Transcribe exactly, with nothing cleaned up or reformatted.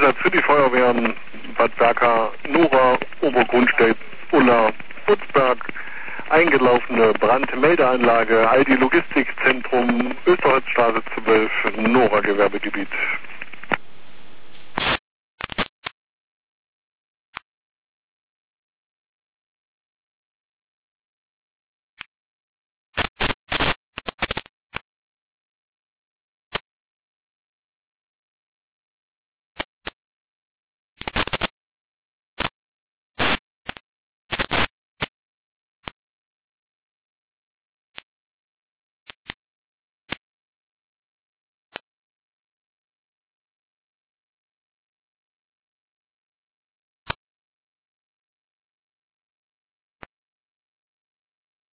Einsatz für die Feuerwehren Bad Berka, Nora, Obergrundstedt, Ulla, Butzberg, eingelaufene Brandmeldeanlage, Aldi Logistikzentrum, Österreichstraße zwölf, Nora Gewerbegebiet.